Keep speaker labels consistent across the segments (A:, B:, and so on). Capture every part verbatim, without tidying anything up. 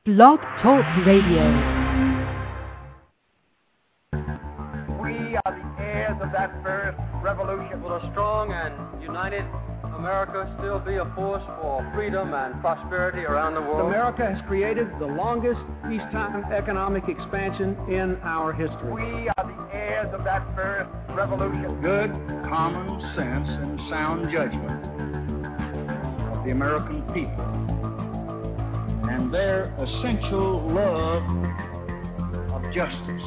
A: Blog Talk Radio.
B: We are the heirs of that first revolution. Will a strong and united America still be a force for freedom and prosperity around the world?
C: America has created the longest peacetime economic expansion in our history.
B: We are the heirs of that first revolution.
D: Good common sense and sound judgment of the American people and their essential love of justice.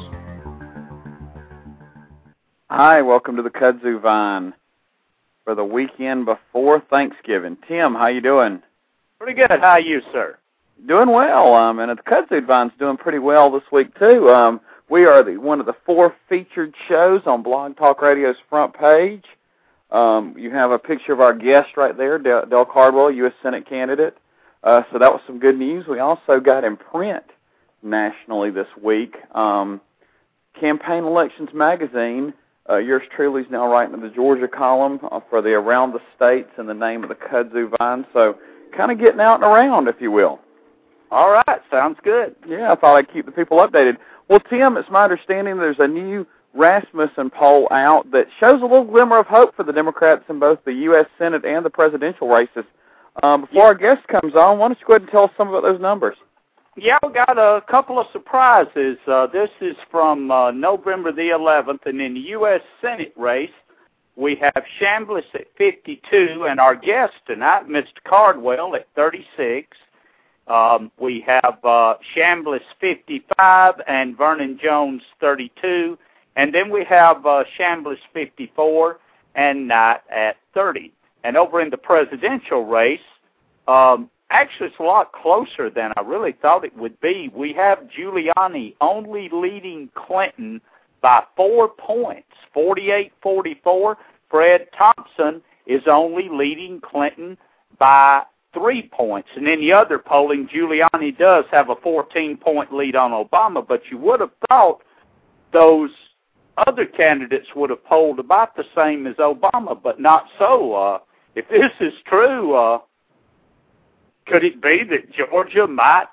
E: Hi, welcome to the Kudzu Vine for the weekend before Thanksgiving. Tim, how you doing?
F: Pretty good. How are you, sir?
E: Doing well. Um, and the Kudzu Vine's doing pretty well this week too. Um, we are the one of the four featured shows on Blog Talk Radio's front page. Um, you have a picture of our guest right there, Del, Del Cardwell, U S Senate candidate. Uh, so that was some good news. We also got in print nationally this week. Um, Campaign Elections Magazine. Uh, yours truly is now writing the Georgia column uh, for the Around the States in the name of the Kudzu Vine. So kind of getting out and around, if you will.
F: All right. Sounds good.
E: Yeah, I thought I'd keep the people updated. Well, Tim, it's my understanding there's a new Rasmussen poll out that shows a little glimmer of hope for the Democrats in both the U S Senate and the presidential races. Um, before
F: yeah.
E: our guest comes on, why don't you go ahead and tell us some about those numbers?
F: Yeah, we got a couple of surprises. Uh, this is from uh, November the eleventh, and in the U S Senate race, we have Chambliss at fifty-two, and our guest tonight, Mister Cardwell, at thirty-six. Um, we have uh, Chambliss fifty-five and Vernon Jones thirty-two, and then we have uh, Chambliss fifty-four and Knight at thirty. And over in the presidential race, um, actually, it's a lot closer than I really thought it would be. We have Giuliani only leading Clinton by four points, forty-eight forty-four. Fred Thompson is only leading Clinton by three points. And in the other polling, Giuliani does have a fourteen-point lead on Obama, but you would have thought those other candidates would have polled about the same as Obama, but not so. Uh, if this is true, uh, could it be that Georgia might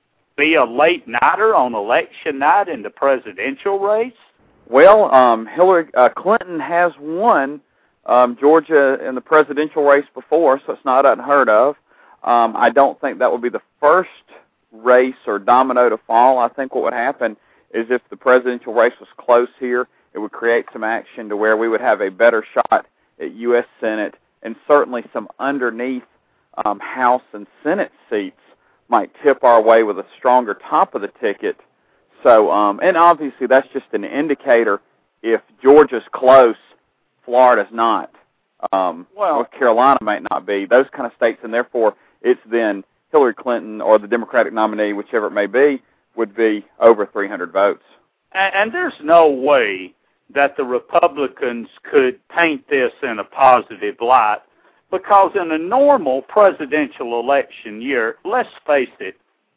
F: be a late nighter on election night in the presidential race?
E: Well, um, Hillary uh, Clinton has won um, Georgia in the presidential race before, so it's not unheard of. Um, I don't think that would be the first race or domino to fall. I think what would happen is if the presidential race was close here, it would create some action to where we would have a better shot at U S Senate, and certainly some underneath Um, House and Senate seats might tip our way with a stronger top of the ticket. So, um, and obviously that's just an indicator. If Georgia's close, Florida's not. Um,
F: well,
E: North Carolina might not be. Those kind of states, and therefore it's then Hillary Clinton or the Democratic nominee, whichever it may be, would be over three hundred votes.
F: And, and there's no way that the Republicans could paint this in a positive light. Because in a normal presidential election year, let's face it,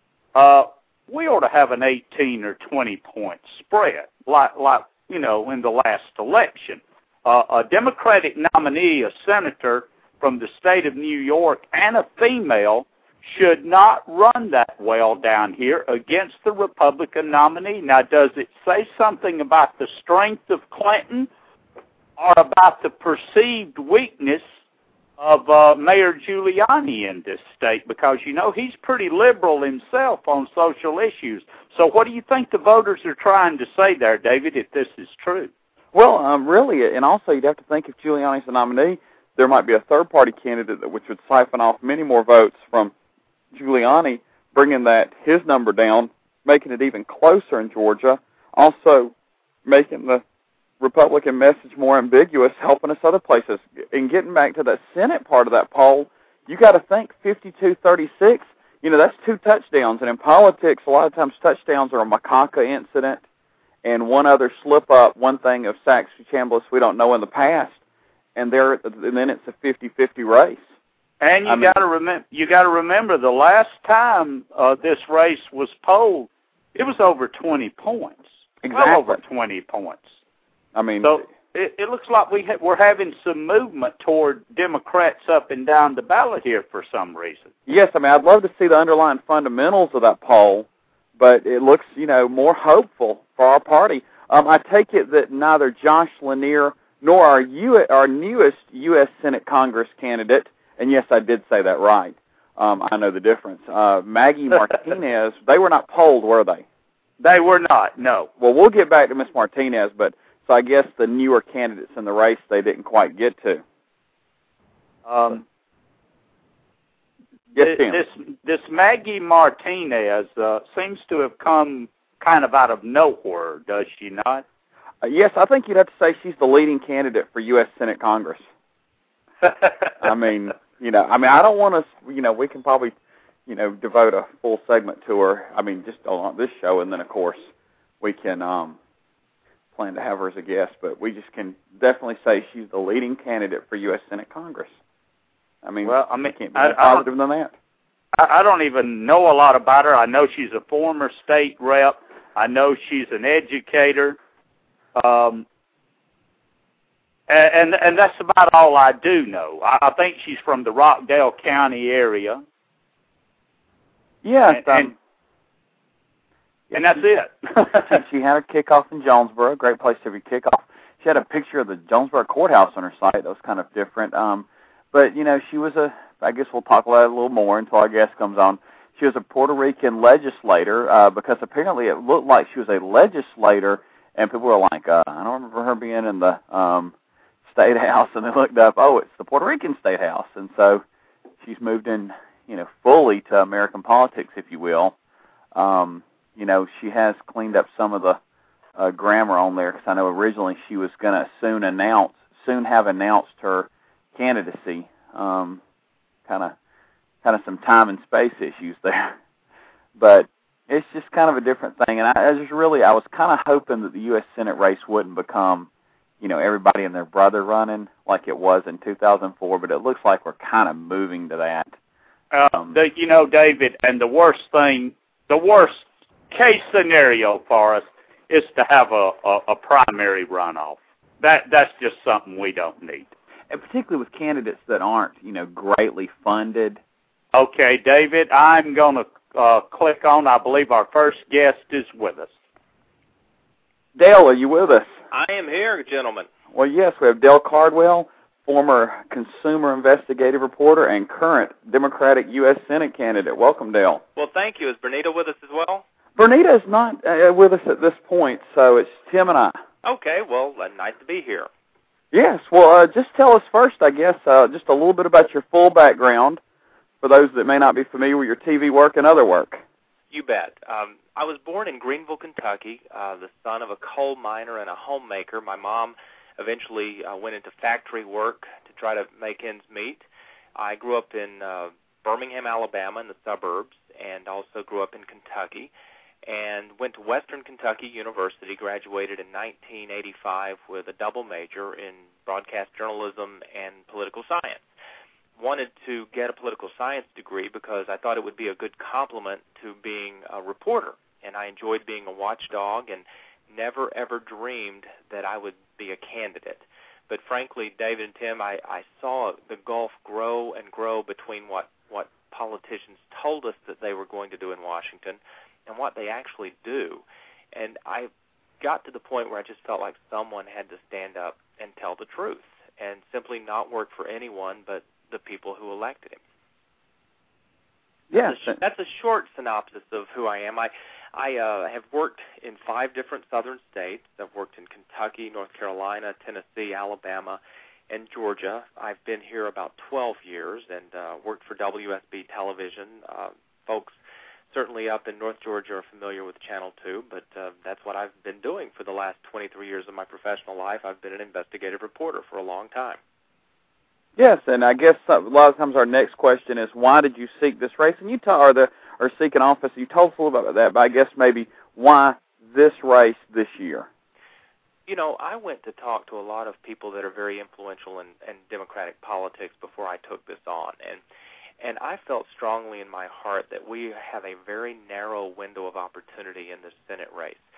F: uh, we ought to have an eighteen or twenty point spread, like, like you know, in the last election. Uh, a Democratic nominee, a senator from the state of New York, and a female should not run that well down here against the Republican nominee. Now, does it say something about the strength of Clinton or about the perceived weakness of uh, Mayor Giuliani in this state? Because, you know, he's pretty liberal himself on social issues. So what do you think the voters are trying to say there, David, if this is true?
E: Well, um, really, and also you'd have to think if Giuliani's the nominee, there might be a third-party candidate that which would siphon off many more votes from Giuliani, bringing that his number down, making it even closer in Georgia, also making the Republican message more ambiguous, helping us other places. And getting back to the Senate part of that poll, you got to think fifty-two thirty-six, you know, that's two touchdowns. And in politics, a lot of times touchdowns are a macaca incident and one other slip-up, one thing of Saxby Chambliss we don't know in the past, and there, and then it's a fifty-fifty race.
F: And you got to remember, you got to remember the last time uh, this race was polled, it was over twenty points.
E: Exactly.
F: Well over twenty points.
E: I mean,
F: so, it, it looks like we ha- we're having some movement toward Democrats up and down the ballot here for some reason.
E: Yes, I mean, I'd love to see the underlying fundamentals of that poll, but it looks, you know, more hopeful for our party. Um, I take it that neither Josh Lanier nor our, U- our newest U S Senate Congress candidate, and yes, I did say that right. Um, I know the difference. Uh, Maggie Martinez, they were not polled, were they?
F: They were not, no.
E: Well, we'll get back to Miz Martinez, but so I guess the newer candidates in the race they didn't quite get to.
F: Um,
E: yes, Tim.
F: This, this Maggie Martinez uh, seems to have come kind of out of nowhere, does she not?
E: Uh, yes, I think you'd have to say she's the leading candidate for U S Senate Congress. I mean, you know, I mean, I don't want to, you know, we can probably, you know, devote a full segment to her. I mean, just on this show, and then, of course, we can um, plan to have her as a guest, but we just can definitely say she's the leading candidate for U S Senate Congress. I mean,
F: well, I mean,
E: can't be
F: I,
E: more positive than that.
F: I, I don't even know a lot about her. I know she's a former state rep. I know she's an educator. Um, and, and that's about all I do know. I, I think she's from the Rockdale County area.
E: Yes,
F: and,
E: um,
F: and, and that's it.
E: She had a kickoff in Jonesboro, great place to have a kickoff. She had a picture of the Jonesboro courthouse on her site. That was kind of different. Um, but, you know, she was a, I guess we'll talk about it a little more until our guest comes on. She was a Puerto Rican legislator uh, because apparently it looked like she was a legislator, and people were like, uh, I don't remember her being in the um, State House, and they looked up, oh, it's the Puerto Rican State House. And so she's moved in, you know, fully to American politics, if you will. Um, you know, she has cleaned up some of the uh, grammar on there because I know originally she was going to soon announce, soon have announced her candidacy. Um, kind of, kind of some time and space issues there, but it's just kind of a different thing. And I, I just really, I was kind of hoping that the U S Senate race wouldn't become, you know, everybody and their brother running like it was in two thousand four. But it looks like we're kind of moving to that.
F: Um, the, you know, David, and the worst thing, the worst case scenario for us is to have a, a, a primary runoff. That that's just something we don't need.
E: And particularly with candidates that aren't, you know, greatly funded.
F: Okay, David, I'm going to uh, click on, I believe our first guest is with us.
E: Dale, are you with us?
A: I am here, gentlemen.
E: Well, yes, we have Dale Cardwell, former consumer investigative reporter and current Democratic U S Senate candidate. Welcome, Dale.
A: Well, thank you. Is Bernita with us as well?
E: Bernita is not uh, with us at this point, so it's Tim and I.
A: Okay, well, uh, nice to be here.
E: Yes, well, uh, just tell us first, I guess, uh, just a little bit about your full background for those that may not be familiar with your T V work and other work.
A: You bet. Um, I was born in Greenville, Kentucky, uh, the son of a coal miner and a homemaker. My mom eventually uh, went into factory work to try to make ends meet. I grew up in uh, Birmingham, Alabama, in the suburbs, and also grew up in Kentucky, and went to Western Kentucky University, graduated in nineteen eighty-five with a double major in broadcast journalism and political science. Wanted to get a political science degree because I thought it would be a good complement to being a reporter, and I enjoyed being a watchdog and never ever dreamed that I would be a candidate. But frankly, David and Tim, I, I saw the gulf grow and grow between what, what politicians told us that they were going to do in Washington and what they actually do. And I got to the point where I just felt like someone had to stand up and tell the truth and simply not work for anyone but the people who elected him.
E: Yes.
A: That's a, that's a short synopsis of who I am. I, I uh, have worked in five different southern states. I've worked in Kentucky, North Carolina, Tennessee, Alabama, and Georgia. I've been here about twelve years and uh, worked for W S B Television. Uh, folks certainly up in North Georgia are familiar with Channel two, but uh, that's what I've been doing for the last twenty-three years of my professional life. I've been an investigative reporter for a long time.
E: Yes, and I guess a lot of times our next question is, why did you seek this race? And you ta- or the or seek an office. You told us a little bit about that, but I guess maybe why this race this year?
A: You know, I went to talk to a lot of people that are very influential in, in Democratic politics before I took this on, and and I felt strongly in my heart that we have a very narrow window of opportunity in this Senate race.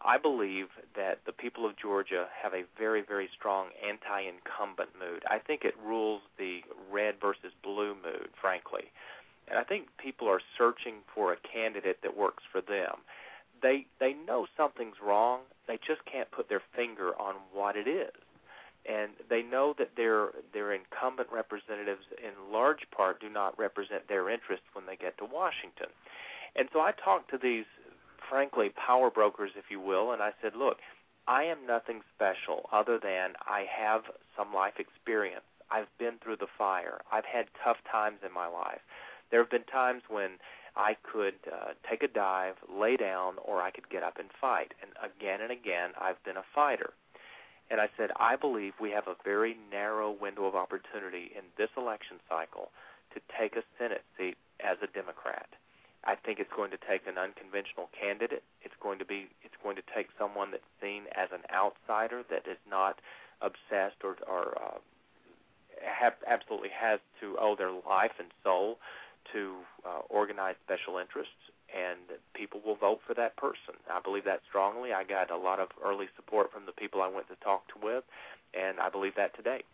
A: I believe that the people of Georgia have a very, very strong anti-incumbent mood. I think it rules the red versus blue mood, frankly. And I think people are searching for a candidate that works for them. They they know something's wrong. They just can't put their finger on what it is. And they know that their their incumbent representatives in large part do not represent their interests when they get to Washington. And so I talked to these, frankly, power brokers, if you will, and I said, look, I am nothing special other than I have some life experience. I've been through the fire. I've had tough times in my life. There have been times when I could uh, take a dive, lay down, or I could get up and fight. And again and again, I've been a fighter. And I said, I believe we have a very narrow window of opportunity in this election cycle to take a Senate seat as a Democrat. I think it's going to take an unconventional candidate. It's going to be. It's going to take someone that's seen as an outsider, that is not obsessed or, or uh, have, absolutely has to owe their life and soul to uh, organized special interests, and people will vote for that person. I believe that strongly. I got a lot of early support from the people I went to talk to with, and I believe that today.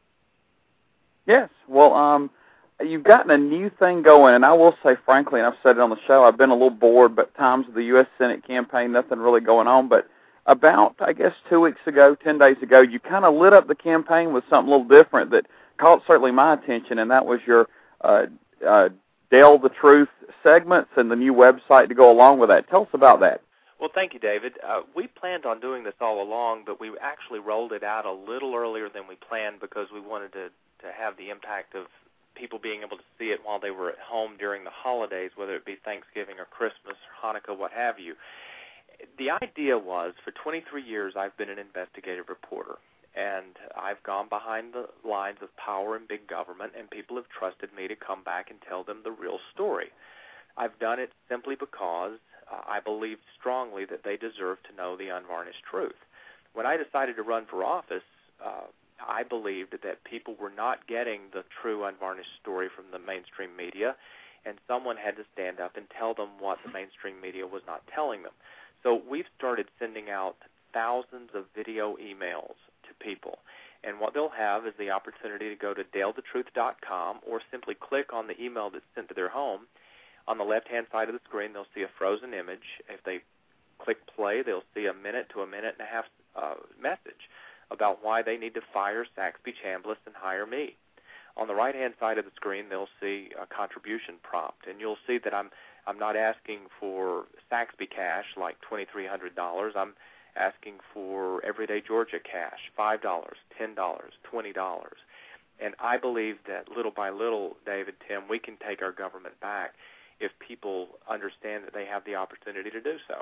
E: Yes. Well, um, you've gotten a new thing going, and I will say, frankly, and I've said it on the show, I've been a little bored, but times of the U S Senate campaign, nothing really going on. But about, I guess, two weeks ago, ten days ago, you kind of lit up the campaign with something a little different that caught certainly my attention, and that was your uh, uh, Dale the Truth segments and the new website to go along with that. Tell us about that.
A: Well, thank you, David. Uh, we planned on doing this all along, but we actually rolled it out a little earlier than we planned because we wanted to, to have the impact of people being able to see it while they were at home during the holidays, whether it be Thanksgiving or Christmas or Hanukkah, what have you. The idea was, for twenty-three years, I've been an investigative reporter, and I've gone behind the lines of power and big government, and people have trusted me to come back and tell them the real story. I've done it simply because uh, I believe strongly that they deserve to know the unvarnished truth. When I decided to run for office, uh, I believed that people were not getting the true unvarnished story from the mainstream media, and someone had to stand up and tell them what the mainstream media was not telling them. So we've started sending out thousands of video emails to people, and what they'll have is the opportunity to go to dale the truth dot com or simply click on the email that's sent to their home. On the left-hand side of the screen, they'll see a frozen image. If they click play, they'll see a minute to a minute and a half uh, message about why they need to fire Saxby Chambliss and hire me. On the right-hand side of the screen, they'll see a contribution prompt, and you'll see that I'm I'm not asking for Saxby cash like twenty-three hundred dollars. I'm asking for everyday Georgia cash, five dollars, ten dollars, twenty dollars. And I believe that little by little, David, Tim, we can take our government back if people understand that they have the opportunity to do so.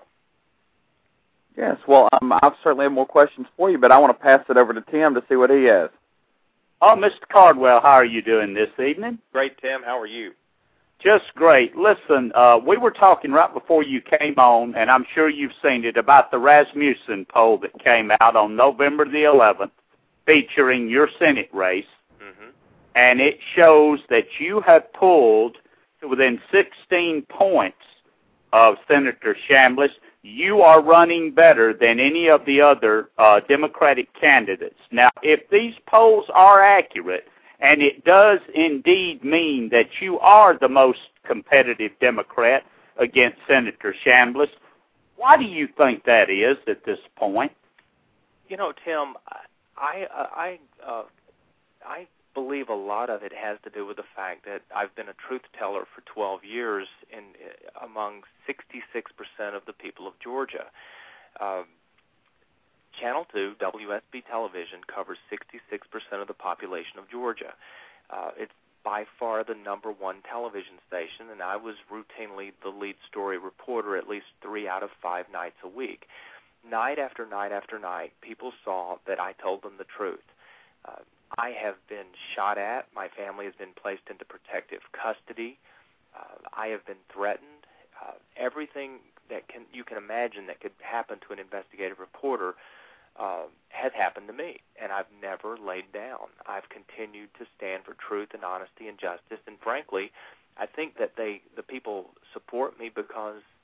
E: Yes, well, um, I certainly have more questions for you, but I want to pass it over to Tim to see what he has.
F: Oh, Mister Cardwell, how are you doing this evening?
A: Great, Tim. How are you?
F: Just great. Listen, uh, we were talking right before you came on, and I'm sure you've seen it, about the Rasmussen poll that came out on November the eleventh featuring your Senate race,
A: mm-hmm.
F: and it shows that you have pulled to within sixteen points of Senator Chambliss. You are running better than any of the other uh, Democratic candidates. Now, if these polls are accurate, and it does indeed mean that you are the most competitive Democrat against Senator Chambliss, why do you think that is at this point?
A: You know, Tim, I I uh, I believe a lot of it has to do with the fact that I've been a truth teller for twelve years in among sixty-six percent of the people of Georgia. Uh, Channel two, W S B Television, covers sixty-six percent of the population of Georgia. Uh, it's by far the number one television station, and I was routinely the lead story reporter at least three out of five nights a week. Night after night after night, people saw that I told them the truth. Uh, I have been shot at. My family has been placed into protective custody. Uh, I have been threatened. Uh, everything that can you can imagine that could happen to an investigative reporter Uh, has happened to me, and I've never laid down. I've continued to stand for truth and honesty and justice, and frankly, I think that they, the people support me because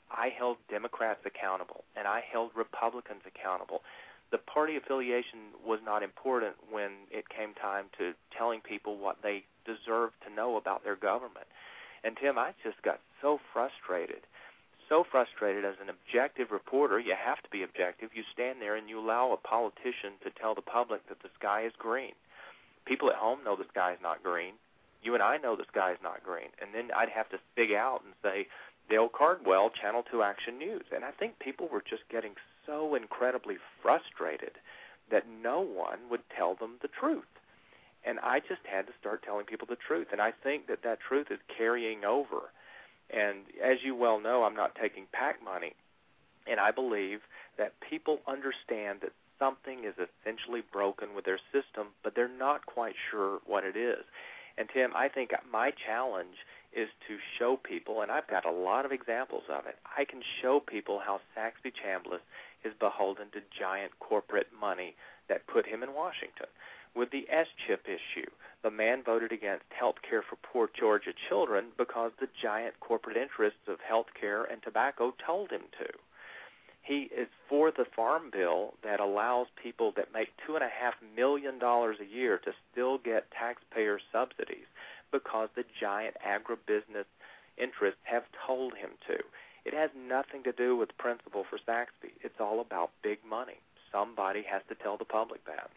A: I held Democrats accountable, and I held Republicans accountable. The party affiliation was not important when it came time to telling people what they deserved to know about their government. And, Tim, I just got so frustrated, so frustrated as an objective reporter. You have to be objective. You stand there and you allow a politician to tell the public that the sky is green. People at home know the sky is not green. You and I know the sky is not green. And then I'd have to fig out and say, Dale Cardwell, Channel two Action News. And I think people were just getting so incredibly frustrated that no one would tell them the truth. And I just had to start telling people the truth. And I think that that truth is carrying over. And as you well know, I'm not taking PAC money. And I believe that people understand that something is essentially broken with their system, but they're not quite sure what it is. And, Tim, I think my challenge is to show people, and I've got a lot of examples of it, I can show people how Saxby Chambliss is beholden to giant corporate money that put him in Washington. With the S chip issue, the man voted against health care for poor Georgia children because the giant corporate interests of health care and tobacco told him to. He is for the farm bill that allows people that make two point five million dollars a year to still get taxpayer subsidies because the giant agribusiness interests have told him to. It has nothing to do with principle for Saxby. It's all about big money. Somebody has to tell the public that.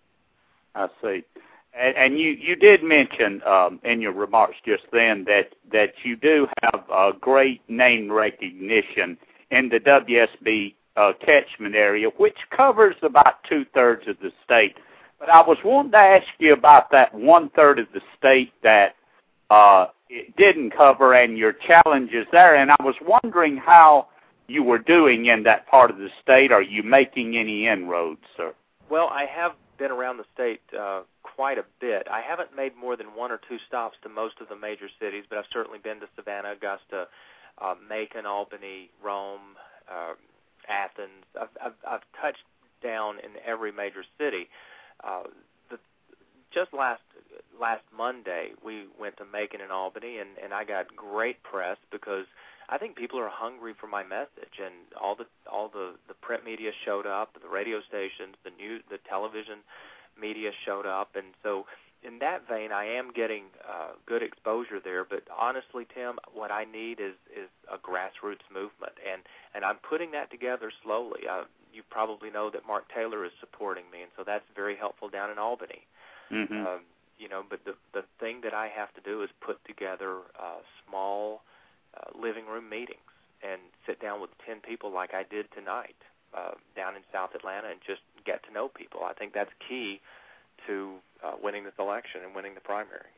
F: I see. And, and you, you did mention um, in your remarks just then that, that you do have a great name recognition in the W S B uh, catchment area, which covers about two-thirds of the state. But I was wanting to ask you about that one-third of the state that uh, it didn't cover and your challenges there. And I was wondering how you were doing in that part of the state. Are you making any inroads, sir?
A: Well, I have been around the state uh, quite a bit. I haven't made more than one or two stops to most of the major cities, but I've certainly been to Savannah, Augusta, uh, Macon, Albany, Rome, uh, Athens. I've, I've, I've touched down in every major city. Uh, the, just last last Monday, we went to Macon and Albany, and, and I got great press because I think people are hungry for my message, and all the all the, the print media showed up, the radio stations, the news, the television media showed up, and so in that vein, I am getting uh, good exposure there. But honestly, Tim, what I need is is a grassroots movement, and and I'm putting that together slowly. Uh, you probably know that Mark Taylor is supporting me, and so that's very helpful down in Albany.
F: Mm-hmm.
A: Um, you know, but the the thing that I have to do is put together uh, small uh, living room meetings and sit down with ten people like I did tonight uh, down in South Atlanta and just get to know people. I think that's key to uh, winning this election and winning the primary.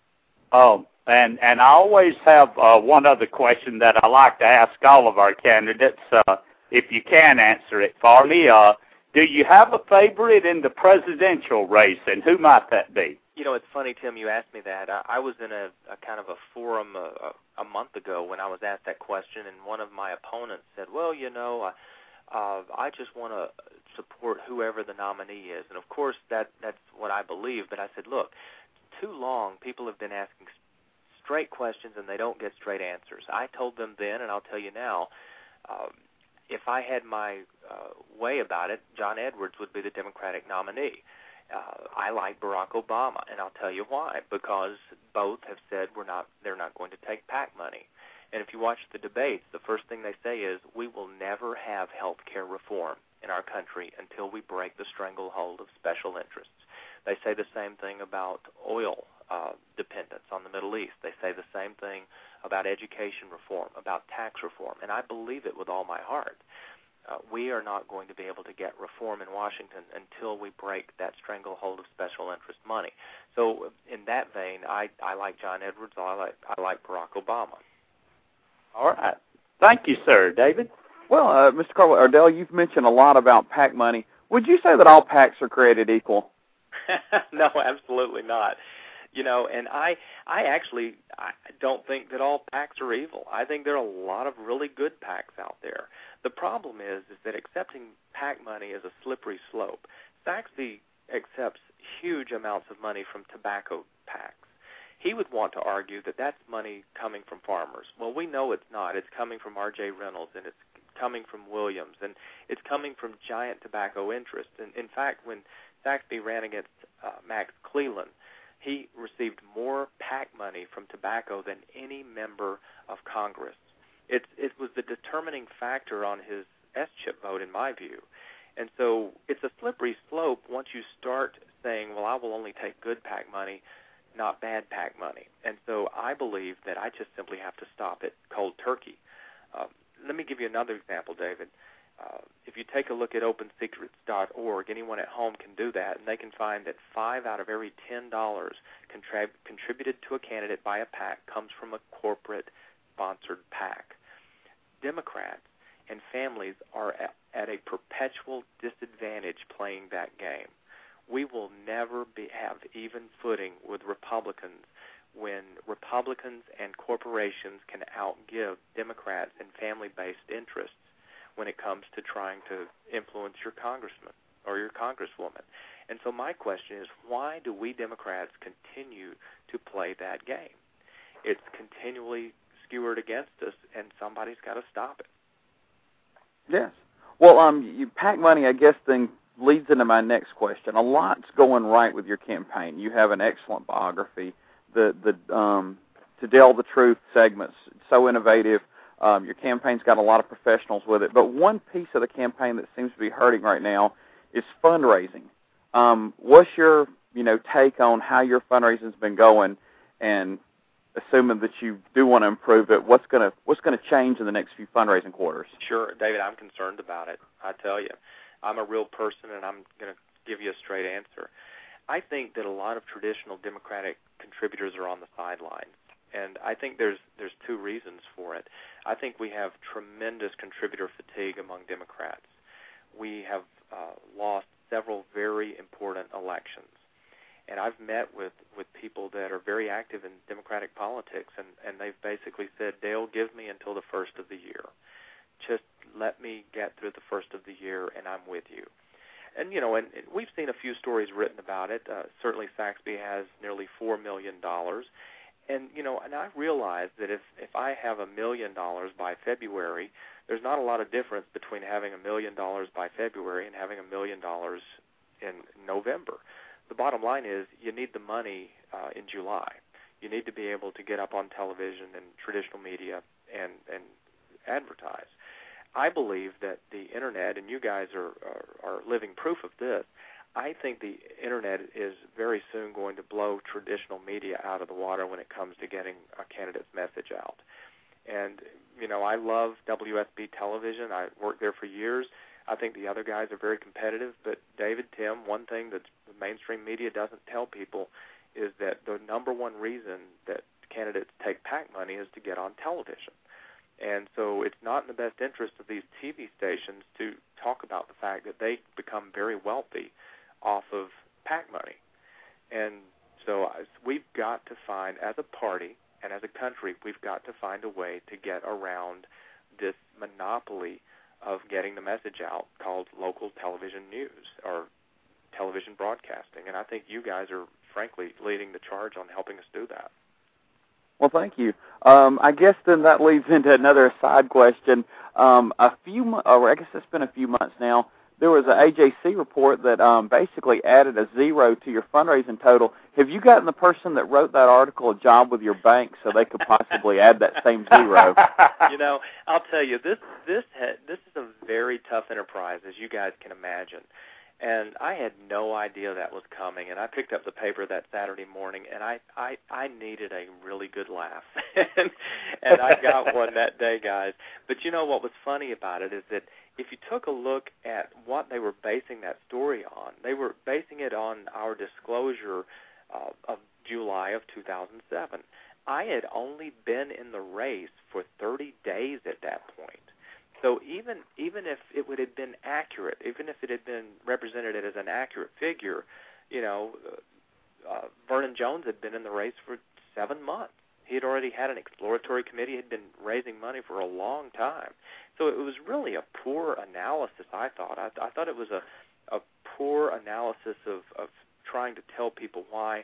F: Oh, and and I always have uh, one other question that I like to ask all of our candidates. Uh, if you can answer it for me, uh, do you have a favorite in the presidential race, and who might that be?
A: You know, it's funny, Tim, you asked me that. I, I was in a, a kind of a forum a, a, a month ago when I was asked that question, and one of my opponents said, well, you know, I, uh, I just want to support whoever the nominee is. And, of course, that that's what I believe. But I said, look, too long people have been asking straight questions and they don't get straight answers. I told them then, and I'll tell you now, um, if I had my uh, way about it, John Edwards would be the Democratic nominee. Uh, I like Barack Obama, and I'll tell you why. Because both have said we're not, they're not going to take PAC money. And if you watch the debates, the first thing they say is we will never have health care reform in our country until we break the stranglehold of special interests. They say the same thing about oil uh, dependence on the Middle East. They say the same thing about education reform, about tax reform, and I believe it with all my heart. Uh, we are not going to be able to get reform in Washington until we break that stranglehold of special interest money. So in that vein, I, I like John Edwards. I like, I like Barack Obama.
F: All right. Thank you, sir. David?
E: Well, uh, Mister Cardwell, Ardell, you've mentioned a lot about PAC money. Would you say that all PACs are created equal?
A: No, absolutely not. You know, and I I actually I don't think that all PACs are evil. I think there are a lot of really good PACs out there. The problem is, is that accepting PAC money is a slippery slope. Saxby accepts huge amounts of money from tobacco PACs. he would want to argue that that's money coming from farmers. Well, we know it's not. It's coming from R J Reynolds, and it's coming from Williams, and it's coming from giant tobacco interests. And in fact, when Saxby ran against uh, Max Cleland, he received more PAC money from tobacco than any member of Congress. It, it was the determining factor on his S-chip vote, in my view. And so it's a slippery slope once you start saying, well, I will only take good PAC money, not bad PAC money. And so I believe that I just simply have to stop it cold turkey. Um, let me give you another example, David. Uh, if you take a look at open secrets dot org, anyone at home can do that, and they can find that five out of every ten dollars contrib- contributed to a candidate by a PAC comes from a corporate-sponsored PAC. Democrats and families are at, at a perpetual disadvantage playing that game. We will never be, have even footing with Republicans when Republicans and corporations can outgive Democrats and family-based interests when it comes to trying to influence your congressman or your congresswoman. And so my question is, why do we Democrats continue to play that game? It's continually skewered against us, and somebody's got to stop it.
E: Yes. Well, um, you, PAC money, I guess, then leads into my next question. A lot's going right with your campaign. You have an excellent biography. The the um, To Tell the Truth segments, so innovative. Um, your campaign's got a lot of professionals with it. But one piece of the campaign that seems to be hurting right now is fundraising. Um, what's your you know take on how your fundraising's been going, and assuming that you do want to improve it, what's going to what's going to change in the next few fundraising quarters?
A: Sure, David, I'm concerned about it. I tell you, I'm a real person, and I'm going to give you a straight answer. I think that a lot of traditional Democratic contributors are on the sidelines, and I think there's there's two reasons for it. I think we have tremendous contributor fatigue among Democrats. We have uh, lost several very important elections. And I've met with, with people that are very active in Democratic politics, and, and they've basically said, Dale, give me until the first of the year. Just let me get through the first of the year, and I'm with you. And, you know, and, and we've seen a few stories written about it. Uh, certainly Saxby has nearly four million dollars. And, you know, and I realize that if, if I have a million dollars by February, there's not a lot of difference between having a million dollars by February and having a million dollars in November. The bottom line is you need the money uh, in July. You need to be able to get up on television and traditional media and, and advertise. I believe that the Internet, and you guys are, are, are living proof of this, I think the Internet is very soon going to blow traditional media out of the water when it comes to getting a candidate's message out. And, you know, I love W S B television. I worked there for years. I think the other guys are very competitive, but David, Tim, one thing that the mainstream media doesn't tell people is that the number one reason that candidates take PAC money is to get on television. And so it's not in the best interest of these T V stations to talk about the fact that they become very wealthy off of PAC money. And so we've got to find, as a party and as a country, we've got to find a way to get around this monopoly of getting the message out called local television news or television broadcasting. And I think you guys are, frankly, leading the charge on helping us do that.
E: Well, thank you. Um, I guess then that leads into another side question. Um, a few, mo- or I guess it's been a few months now, there was an A J C report that um, basically added a zero to your fundraising total. Have you gotten the person that wrote that article a job with your bank so they could possibly add that same zero?
A: You know, I'll tell you, this this ha- this is a very tough enterprise, as you guys can imagine. And I had no idea that was coming. And I picked up the paper that Saturday morning, and I, I, I needed a really good laugh. and, and I got one that day, guys. But you know what was funny about it is that if you took a look at what they were basing that story on, they were basing it on our disclosure uh, of July of two thousand seven. I had only been in the race for thirty days at that point. So even even if it would have been accurate, even if it had been represented as an accurate figure, you know, uh, Vernon Jones had been in the race for seven months. He had already had an exploratory committee, had been raising money for a long time. So it was really a poor analysis, I thought. I, I thought it was a, a poor analysis of, of trying to tell people why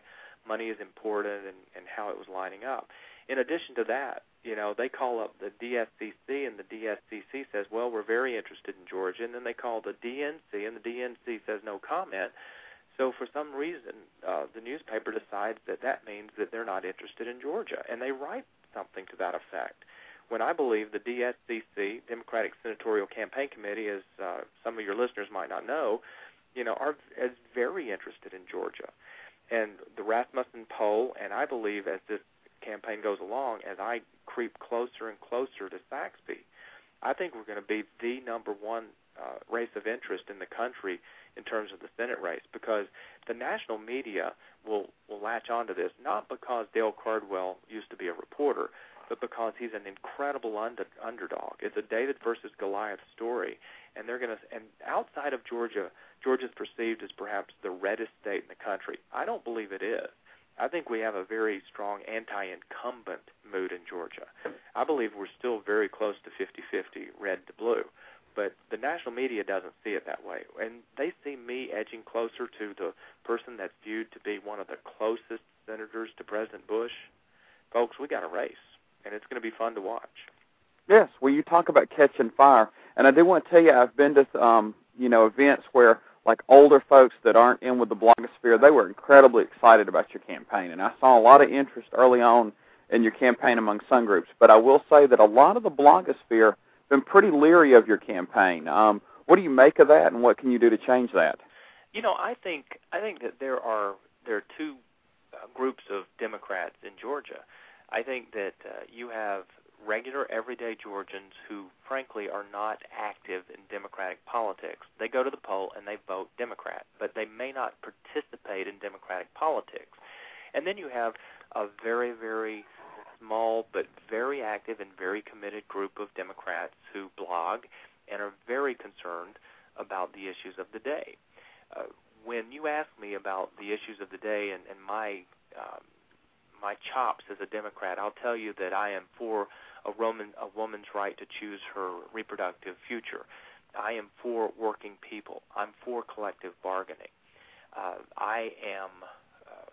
A: money is important and, and how it was lining up. In addition to that, you know, they call up the D S C C, and the D S C C says, well, we're very interested in Georgia, and then they call the D N C, and the D N C says no comment. So for some reason, uh, the newspaper decides that that means that they're not interested in Georgia, and they write something to that effect. When I believe the D S C C, Democratic Senatorial Campaign Committee, as uh, some of your listeners might not know, you know, are is very interested in Georgia. And the Rasmussen poll, and I believe as this campaign goes along, as I creep closer and closer to Saxby, I think we're going to be the number one uh, race of interest in the country in terms of the Senate race, because the national media will, will latch onto this, not because Dale Cardwell used to be a reporter, but because he's an incredible under, underdog. It's a David versus Goliath story, and they're going to. And outside of Georgia, Georgia's perceived as perhaps the reddest state in the country. I don't believe it is. I think we have a very strong anti-incumbent mood in Georgia. I believe we're still very close to fifty-fifty red to blue, but the national media doesn't see it that way, and they see me edging closer to the person that's viewed to be one of the closest senators to President Bush. Folks, we got a race, and it's going to be fun to watch.
E: Yes, well, you talk about catching fire, and I do want to tell you I've been to, um, you know, events where, like, older folks that aren't in with the blogosphere, they were incredibly excited about your campaign, and I saw a lot of interest early on in your campaign among some groups, but I will say that a lot of the blogosphere have been pretty leery of your campaign. Um, what do you make of that, and what can you do to change that?
A: You know, I think I think that there are there are two uh, groups of Democrats in Georgia. I think that uh, you have regular, everyday Georgians who, frankly, are not active in Democratic politics. They go to the poll and they vote Democrat, but they may not participate in Democratic politics. And then you have a very, very small but very active and very committed group of Democrats who blog and are very concerned about the issues of the day. Uh, when you ask me about the issues of the day and, and my um, my chops as a Democrat, I'll tell you that I am for a, Roman, a woman's right to choose her reproductive future. I am for working people. I'm for collective bargaining. Uh, I am uh,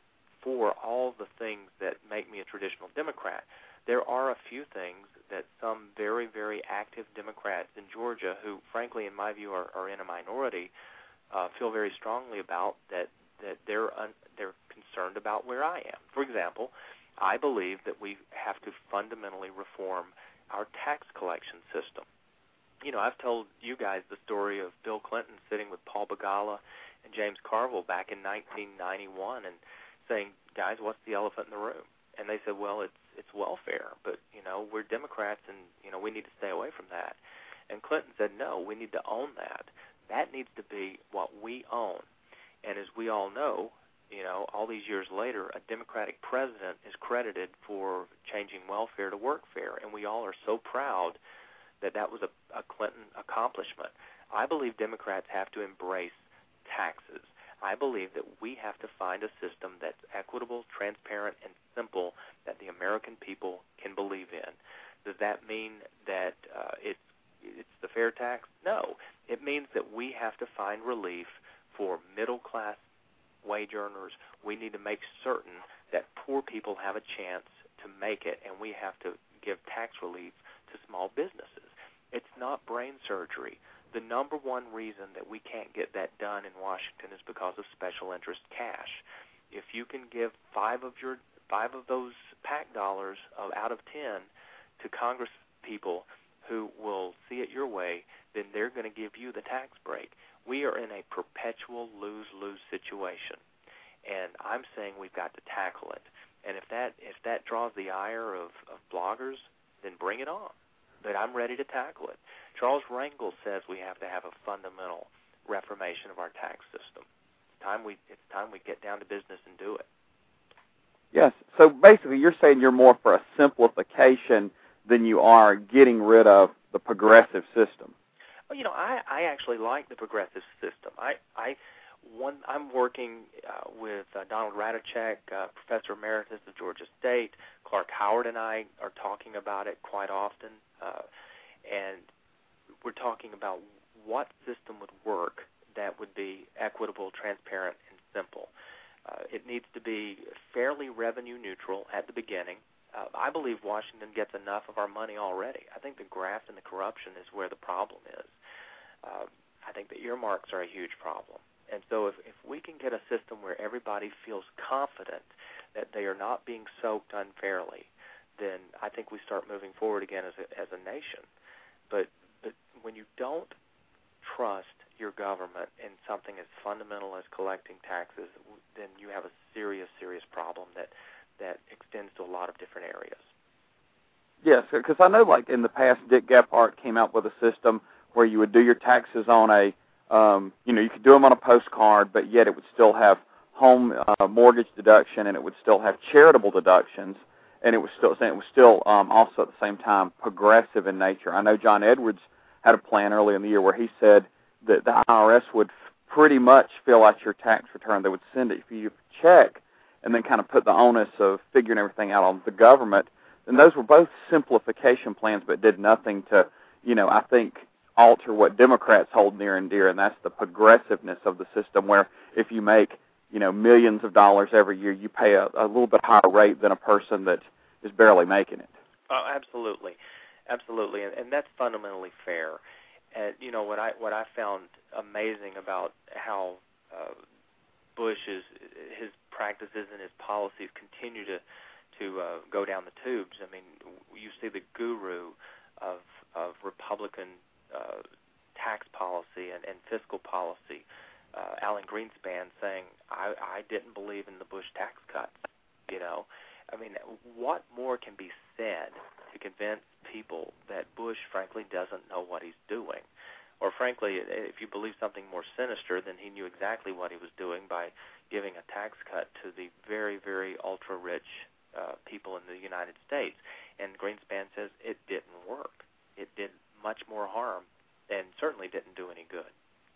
A: for all the things that make me a traditional Democrat. There are a few things that some very, very active Democrats in Georgia who, frankly, in my view, are, are in a minority, uh, feel very strongly about that that they're un, they're concerned about where I am. For example, I believe that we have to fundamentally reform our tax collection system. You know, I've told you guys the story of Bill Clinton sitting with Paul Begala and James Carville back in nineteen ninety-one and saying, guys, what's the elephant in the room? And they said, well, it's it's welfare, but, you know, we're Democrats and, you know, we need to stay away from that. And Clinton said, no, we need to own that. That needs to be what we own. And as we all know, you know, all these years later, a Democratic president is credited for changing welfare to workfare, and we all are so proud that that was a, a Clinton accomplishment. I believe Democrats have to embrace taxes. I believe that we have to find a system that's equitable, transparent, and simple that the American people can believe in. Does that mean that uh, it's, it's the fair tax? No. It means that we have to find relief for middle-class wage earners. We need to make certain that poor people have a chance to make it, and we have to give tax relief to small businesses. It's not brain surgery. The number one reason that we can't get that done in Washington is because of special interest cash. If you can give five of your five of those PAC dollars of, out of ten to Congress people who will see it your way, then they're going to give you the tax break. We are in a perpetual lose-lose situation, and I'm saying we've got to tackle it. And if that if that draws the ire of, of bloggers, then bring it on. But I'm ready to tackle it. Charles Rangel says we have to have a fundamental reformation of our tax system. It's time we it's time we get down to business and do it.
E: Yes. So basically, you're saying you're more for a simplification than you are getting rid of the progressive system.
A: Well, you know, I, I actually like the progressive system. I I one I'm working uh, with uh, Donald Radachek, uh, Professor Emeritus of Georgia State. Clark Howard and I are talking about it quite often, uh, and we're talking about what system would work that would be equitable, transparent, and simple. Uh, it needs to be fairly revenue neutral at the beginning. Uh, I believe Washington gets enough of our money already. I think the graft and the corruption is where the problem is. Uh, I think the earmarks are a huge problem. And so if, if we can get a system where everybody feels confident that they are not being soaked unfairly, then I think we start moving forward again as a, as a nation. But, but when you don't trust your government in something as fundamental as collecting taxes, then you have a serious, serious problem that, that extends to a lot of different areas.
E: Yes, because I know, like, in the past, Dick Gephardt came out with a system where you would do your taxes on a, um, you know, you could do them on a postcard, but yet it would still have home uh, mortgage deduction, and it would still have charitable deductions, and it was still it was still um, also at the same time progressive in nature. I know John Edwards had a plan early in the year where he said that the I R S would pretty much fill out your tax return. They would send it for you a check, and then kind of put the onus of figuring everything out on the government. And those were both simplification plans, but did nothing to, you know, I think, alter what Democrats hold near and dear, and that's the progressiveness of the system, where if you make, you know, millions of dollars every year, you pay a, a little bit higher rate than a person that is barely making it.
A: Oh, absolutely, absolutely, and, and that's fundamentally fair. And you know what I what I found amazing about how uh, Bush's his practices and his policies continue to to uh, go down the tubes. I mean, you see the guru of of Republican uh, tax policy and, and fiscal policy, uh, Alan Greenspan, saying, I, I didn't believe in the Bush tax cuts. You know, I mean, what more can be said to convince people that Bush, frankly, doesn't know what he's doing? Or, frankly, if you believe something more sinister, then he knew exactly what he was doing by giving a tax cut to the very, very ultra-rich uh, people in the United States. And Greenspan says it didn't work. It did much more harm and certainly didn't do any good.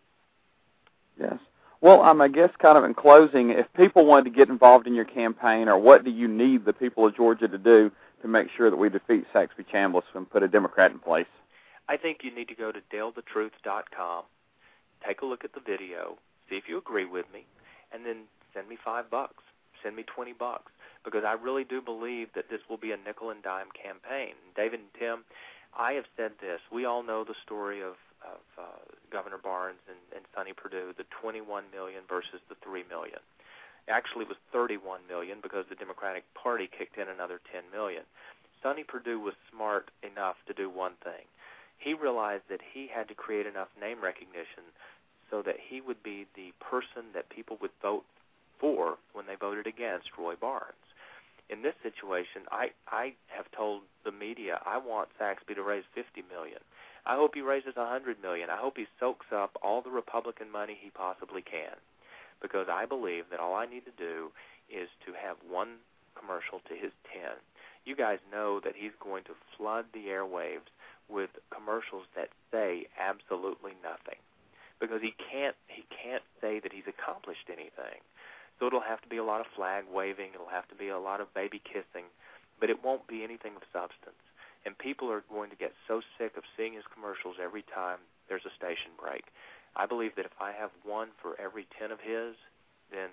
E: Yes. Well, um, I guess kind of in closing, if people wanted to get involved in your campaign, or what do you need the people of Georgia to do to make sure that we defeat Saxby Chambliss and put a Democrat in place?
A: I think you need to go to dale the truth dot com, take a look at the video, see if you agree with me, and then send me five bucks, send me twenty bucks, because I really do believe that this will be a nickel and dime campaign. David and Tim, I have said this. We all know the story of, of uh, Governor Barnes and, and Sonny Perdue, the twenty-one million dollars versus the three million dollars. Actually, it was thirty-one million dollars because the Democratic Party kicked in another ten million dollars. Sonny Perdue was smart enough to do one thing. He realized that he had to create enough name recognition so that he would be the person that people would vote for when they voted against Roy Barnes. In this situation, I, I have told the media I want Saxby to raise fifty million dollars. I hope he raises one hundred million dollars. I hope he soaks up all the Republican money he possibly can, because I believe that all I need to do is to have one commercial to his ten. You guys know that he's going to flood the airwaves with commercials that say absolutely nothing, because he can't he can't say that he's accomplished anything. So it'll have to be a lot of flag waving, it'll have to be a lot of baby kissing, but it won't be anything of substance. And people are going to get so sick of seeing his commercials every time there's a station break. I believe that if I have one for every ten of his, then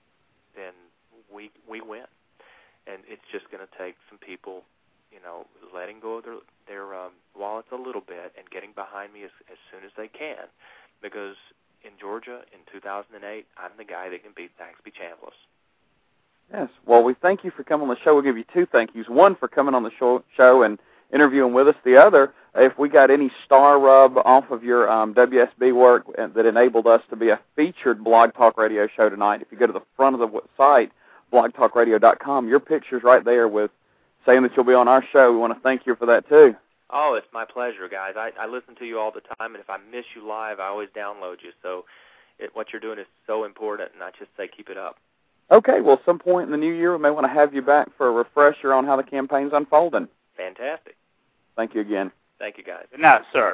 A: then we we win. And it's just going to take some people, you know, letting go of their, their um, wallets a little bit and getting behind me as, as soon as they can. Because in Georgia in two thousand eight, I'm the guy that can beat Saxby Chambliss.
E: Yes. Well, we thank you for coming on the show. We'll give you two thank yous. One, for coming on the show, show and interviewing with us. The other, if we got any star rub off of your um, W S B work that enabled us to be a featured Blog Talk Radio show tonight, if you go to the front of the site, blog talk radio dot com, your picture's right there with saying that you'll be on our show. We want to thank you for that, too.
A: Oh, it's my pleasure, guys. I, I listen to you all the time, and if I miss you live, I always download you. So it, what you're doing is so important, and I just say keep it up.
E: Okay, well, some point in the new year, we may want to have you back for a refresher on how the campaign's unfolding.
A: Fantastic.
E: Thank you again.
A: Thank you, guys.
F: Good night, sir.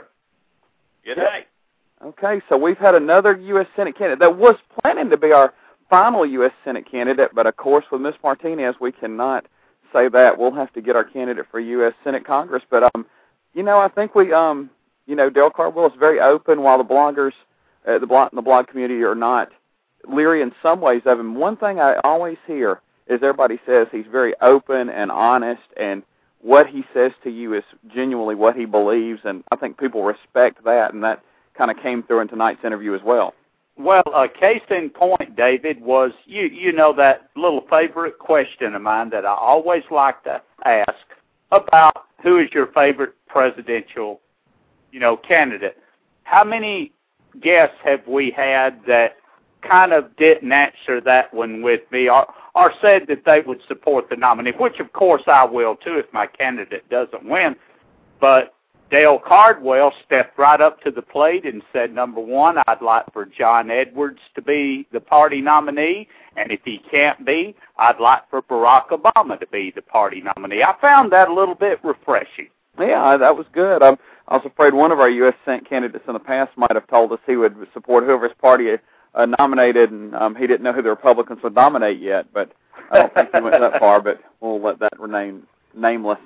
A: Good night.
E: Okay, so we've had another U S Senate candidate that was planning to be our final U S Senate candidate, but, of course, with Miz Martinez, we cannot say that. We'll have to get our candidate for U S Senate Congress. But, um, you know, I think we, um, you know, Dale Cardwell is very open, while the bloggers, uh, the blog, the blog community are not leery in some ways of him. One thing I always hear is everybody says he's very open and honest, and what he says to you is genuinely what he believes, and I think people respect that, and that kind of came through in tonight's interview as well.
F: Well, a case in point, David, was, you you know, that little favorite question of mine that I always like to ask about who is your favorite presidential, you know, candidate. How many guests have we had that kind of didn't answer that one with me, or, or said that they would support the nominee, which of course I will too if my candidate doesn't win. But Dale Cardwell stepped right up to the plate and said, number one, I'd like for John Edwards to be the party nominee, and if he can't be, I'd like for Barack Obama to be the party nominee. I found that a little bit refreshing.
E: Yeah, that was good. Um, I was afraid one of our U S Senate candidates in the past might have told us he would support whoever's party uh, nominated, and um, he didn't know who the Republicans would nominate yet, but I don't think he went that far, but we'll let that remain nameless.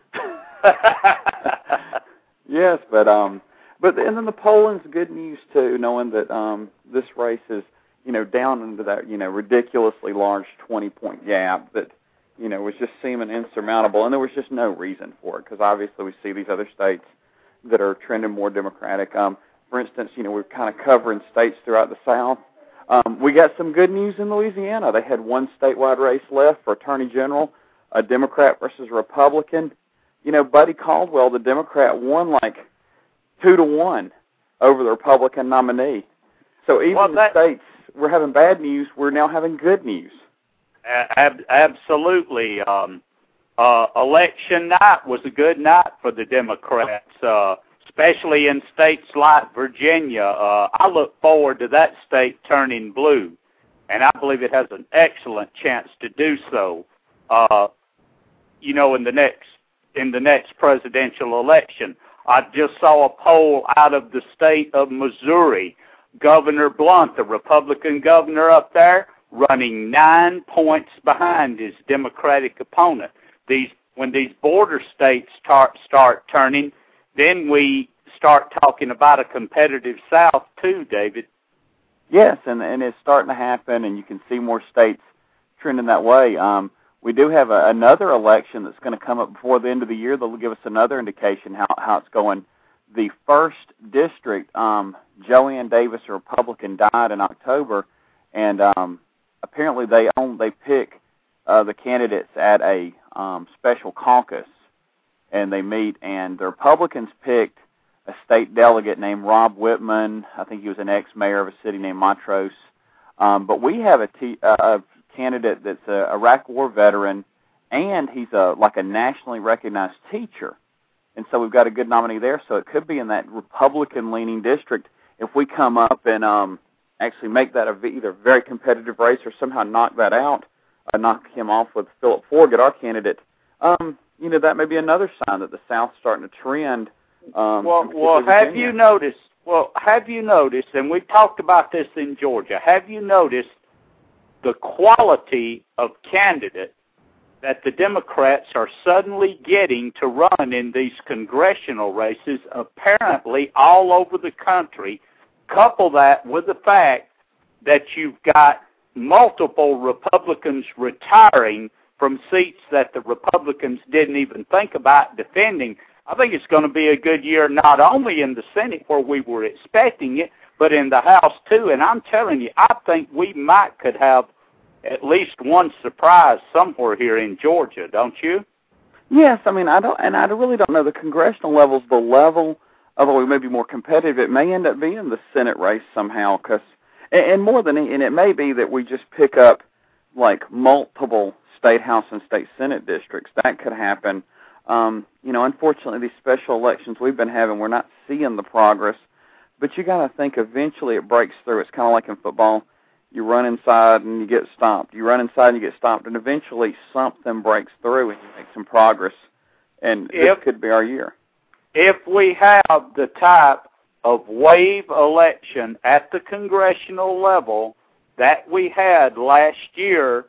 E: Yes, but um, but and then the polling's good news too, knowing that um, this race is, you know, down into that, you know, ridiculously large twenty-point gap that, you know, was just seeming insurmountable, and there was just no reason for it, because obviously we see these other states that are trending more Democratic. Um, for instance, you know, we're kind of covering states throughout the South. Um, we got some good news in Louisiana. They had one statewide race left for Attorney General, a Democrat versus a Republican. You know, Buddy Caldwell, the Democrat, won like two to one over the Republican nominee. So even
F: well, that,
E: the states, we're having bad news, we're now having good news.
F: Ab- absolutely. Um, uh, election night was a good night for the Democrats, uh, especially in states like Virginia. Uh, I look forward to that state turning blue, and I believe it has an excellent chance to do so, uh, you know, in the next in the next presidential election. I just saw a poll out of the state of Missouri. Governor Blunt, the Republican governor up there, running nine points behind his Democratic opponent. These, when these border states start, start turning, then we start talking about a competitive South too, David.
E: Yes, and, and it's starting to happen, and you can see more states trending that way. Um, We do have a, another election that's going to come up before the end of the year that will give us another indication how, how it's going. The first district, um, Joanne Davis, a Republican, died in October, and um, apparently they own, they pick uh, the candidates at a um, special caucus, and they meet, and the Republicans picked a state delegate named Rob Whitman. I think he was an ex-mayor of a city named Montrose. Um, but we have a, t- uh, a candidate that's a Iraq War veteran, and he's a like a nationally recognized teacher. And so we've got a good nominee there, so it could be in that Republican-leaning district if we come up and um, actually make that a either very competitive race or somehow knock that out, uh, knock him off with Philip Forget, our candidate. Um, you know, that may be another sign that the South's starting to trend. Um,
F: well, well, have you noticed, well, have you noticed, and we've talked about this in Georgia, have you noticed the quality of candidate that the Democrats are suddenly getting to run in these congressional races, apparently all over the country? Couple that with the fact that you've got multiple Republicans retiring from seats that the Republicans didn't even think about defending. I think it's going to be a good year, not only in the Senate where we were expecting it, but in the House too. And I'm telling you, I think we might could have at least one surprise somewhere here in Georgia, don't you?
E: Yes, I mean, I don't, and I really don't know the congressional levels, the level, although we may be more competitive, it may end up being the Senate race somehow, because, and, and more than, and it may be that we just pick up like multiple state House and state Senate districts. That could happen. Um, you know, unfortunately, these special elections we've been having, we're not seeing the progress. But you got to think eventually it breaks through. It's kind of like in football. You run inside and you get stopped. You run inside and you get stopped, and eventually something breaks through and you make some progress. And if, this could be our year.
F: If we have the type of wave election at the congressional level that we had last year,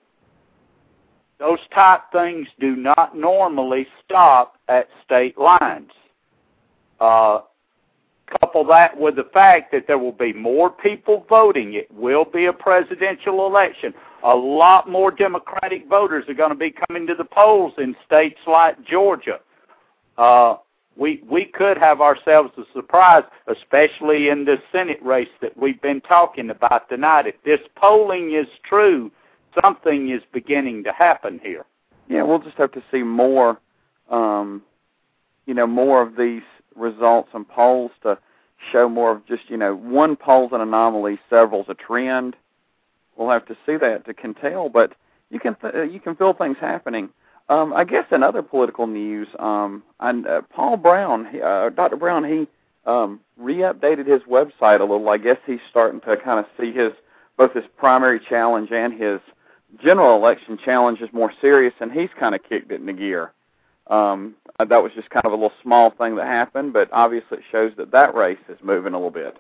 F: those type things do not normally stop at state lines. Uh, couple couple that with the fact that there will be more people voting. It will be a presidential election. A lot more Democratic voters are going to be coming to the polls in states like Georgia. Uh, we we could have ourselves a surprise, especially in the Senate race that we've been talking about tonight. If this polling is true, something is beginning to happen here.
E: Yeah, we'll just have to see more, um, you know, more of these results and polls to show more of just, you know, one poll's an anomaly, several's a trend. We'll have to see that to can tell, but you can th- you can feel things happening. Um, I guess in other political news, um, and, uh, Paul Brown, uh, Doctor Brown, he um, re-updated his website a little. I guess he's starting to kind of see his both his primary challenge and his general election challenge is more serious, and he's kind of kicked it into gear. Um, that was just kind of a little small thing that happened, but obviously it shows that that race is moving a little bit.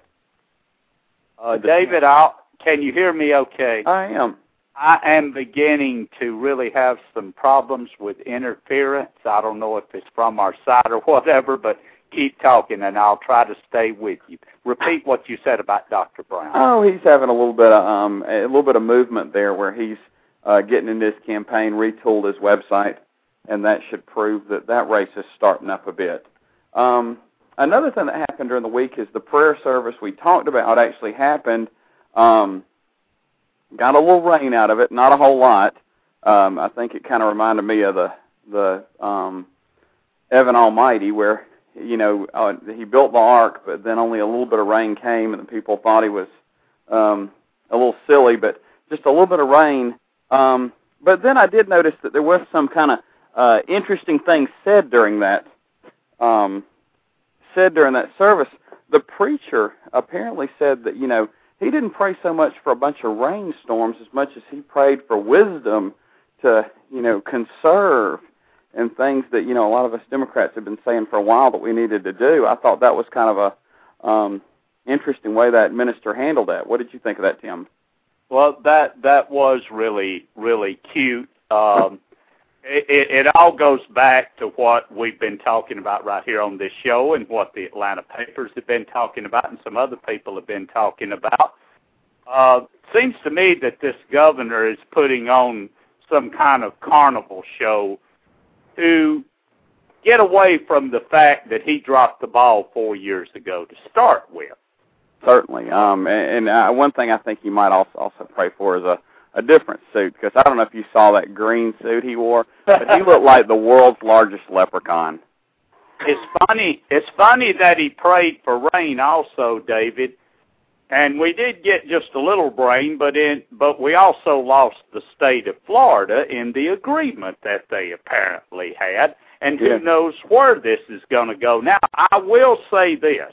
F: Uh, David, I'll, can you hear me okay?
E: I am.
F: I am beginning to really have some problems with interference. I don't know if it's from our side or whatever, but keep talking, and I'll try to stay with you. Repeat what you said about Doctor Brown.
E: Oh, he's having a little bit of um, a little bit of movement there, where he's uh, getting in this campaign, retooled his website, and that should prove that that race is starting up a bit. Um, another thing that happened during the week is the prayer service we talked about actually happened. Um, got a little rain out of it, not a whole lot. Um, I think it kind of reminded me of the the um, Evan Almighty, where you know uh, he built the ark, but then only a little bit of rain came, and the people thought he was um, a little silly, but just a little bit of rain. Um, but then I did notice that there was some kind of uh, interesting things said during that um, said during that service. The preacher apparently said that you know. He didn't pray so much for a bunch of rainstorms as much as he prayed for wisdom to, you know, conserve and things that, you know, a lot of us Democrats have been saying for a while that we needed to do. I thought that was kind of a um, interesting way that minister handled that. What did you think of that, Tim?
F: Well, that that was really, really cute. Um, it, it, it all goes back to what we've been talking about right here on this show and what the Atlanta papers have been talking about and some other people have been talking about. Uh, seems to me that this governor is putting on some kind of carnival show to get away from the fact that he dropped the ball four years ago to start with.
E: Certainly. Um, and and uh, one thing I think you might also, also pray for is a a different suit, because I don't know if you saw that green suit he wore, but he looked like the world's largest leprechaun.
F: It's funny. It's funny that he prayed for rain also, David, and we did get just a little rain, but in but we also lost the state of Florida in the agreement that they apparently had, and who
E: yeah.
F: knows where this is going to go. Now, I will say this.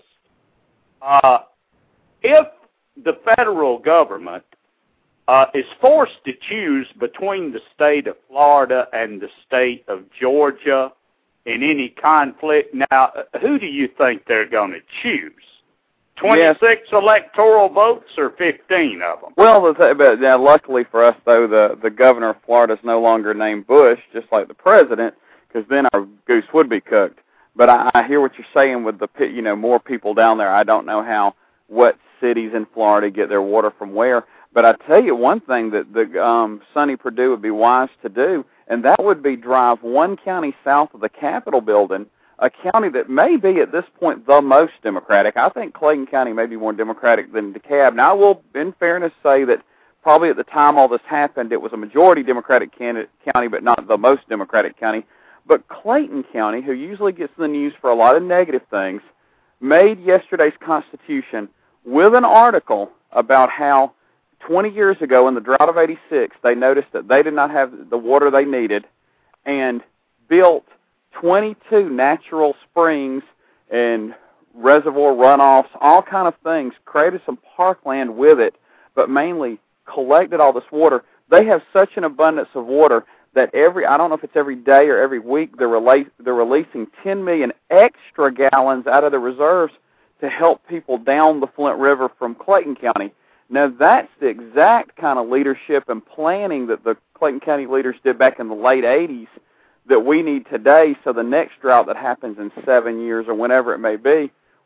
F: Uh, if the federal government Uh, is forced to choose between the state of Florida and the state of Georgia in any conflict. Now, who do you think they're going to choose? twenty-six yes. electoral votes or fifteen of them?
E: Well, but yeah, luckily for us, though, the, the governor of Florida is no longer named Bush, just like the president, because then our goose would be cooked. But I, I hear what you're saying with the, you know, more people down there. I don't know how, what cities in Florida get their water from where. But I tell you one thing that the um, Sonny Perdue would be wise to do, and that would be drive one county south of the Capitol building, a county that may be at this point the most Democratic. I think Clayton County may be more Democratic than DeKalb. Now, I will, in fairness, say that probably at the time all this happened, it was a majority Democratic county, but not the most Democratic county. But Clayton County, who usually gets in the news for a lot of negative things, made yesterday's Constitution with an article about how twenty years ago in the drought of eighty-six, they noticed that they did not have the water they needed and built twenty-two natural springs and reservoir runoffs, all kind of things, created some parkland with it, but mainly collected all this water. They have such an abundance of water that every, I don't know if it's every day or every week, they're, rela- they're releasing ten million extra gallons out of the reserves to help people down the Flint River from Clayton County. Now, that's the exact kind of leadership and planning that the Clayton County leaders did back in the late eighties that we need today, so the next drought that happens in seven years or whenever it may be,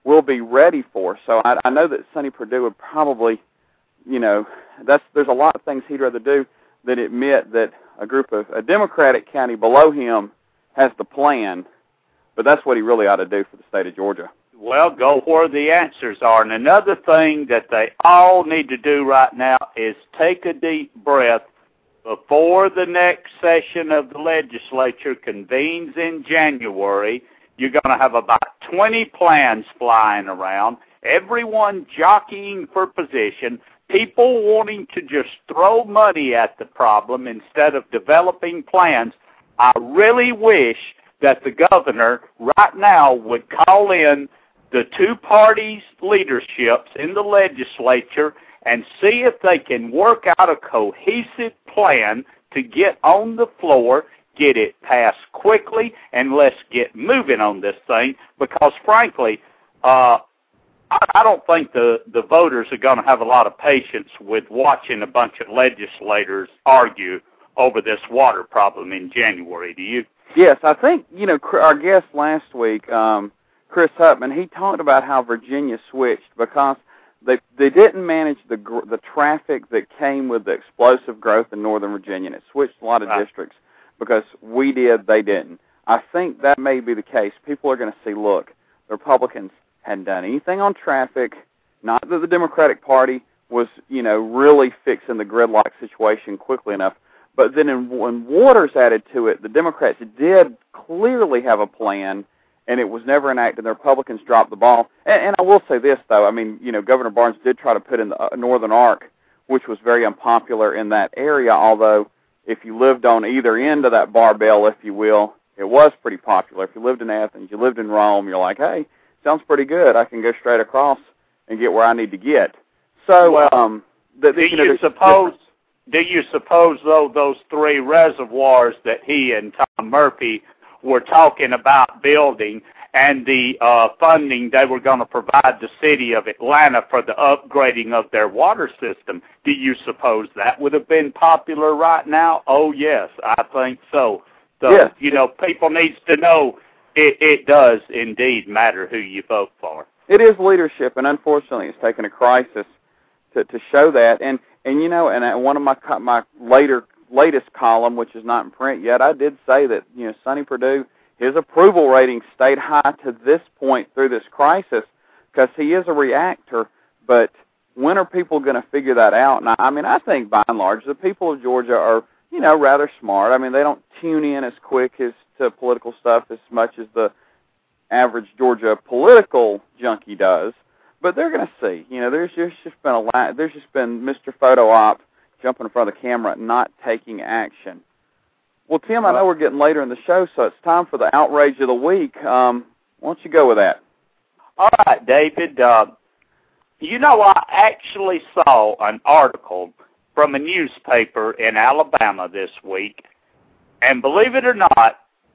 E: we'll be ready for. So I, I know that Sonny Perdue would probably, you know, that's there's a lot of things he'd rather do than admit that a group of a Democratic county below him has the plan, but that's what he really ought to do for the state of Georgia.
F: Well, go where the answers are. And another thing that they all need to do right now is take a deep breath before the next session of the legislature convenes in January. You're going to have about twenty plans flying around, everyone jockeying for position, people wanting to just throw money at the problem instead of developing plans. I really wish that the governor right now would call in the two parties' leaderships in the legislature and see if they can work out a cohesive plan to get on the floor, get it passed quickly, and let's get moving on this thing because, frankly, uh, I, I don't think the, the voters are going to have a lot of patience with watching a bunch of legislators argue over this water problem in January. Do you?
E: Yes, I think, you know, our guest last week, um, Chris Hupman, he talked about how Virginia switched because they they didn't manage the the traffic that came with the explosive growth in Northern Virginia, and it switched a lot of
F: right.
E: districts because we did, they didn't. I think that may be the case. People are going to see, look, the Republicans hadn't done anything on traffic, not that the Democratic Party was, you know, really fixing the gridlock situation quickly enough, but then in, when water's added to it, the Democrats did clearly have a plan, and it was never enacted. The Republicans dropped the ball. And, and I will say this, though. I mean, you know, Governor Barnes did try to put in the uh, Northern Arc, which was very unpopular in that area, although if you lived on either end of that barbell, if you will, it was pretty popular. If you lived in Athens, you lived in Rome, you're like, hey, sounds pretty good. I can go straight across and get where I need to get. So,
F: well,
E: um, the,
F: do
E: you, know,
F: you suppose... Do you suppose, though, those three reservoirs that he and Tom Murphy were talking about building and the uh, funding they were going to provide the city of Atlanta for the upgrading of their water system, do you suppose that would have been popular right now? Oh, yes, I think so. So,
E: yes.
F: you know, people need to know it, it does indeed matter who you vote for.
E: It is leadership, and unfortunately it's taken a crisis to, to show that. And And, you know, and one of my my later latest column, which is not in print yet, I did say that, you know, Sonny Perdue, his approval rating stayed high to this point through this crisis because he is a reactor. But when are people going to figure that out? And I, I mean, I think by and large the people of Georgia are, you know, rather smart. I mean, they don't tune in as quick as to political stuff as much as the average Georgia political junkie does. But they're going to see. You know, there's just, just been a lot, there's just been Mister Photo Op jumping in front of the camera, not taking action. Well, Tim, I know we're getting later in the show, so it's time for the outrage of the week. Um, why don't you go with that?
F: All right, David. Uh, you know, I actually saw an article from a newspaper in Alabama this week, and believe it or not,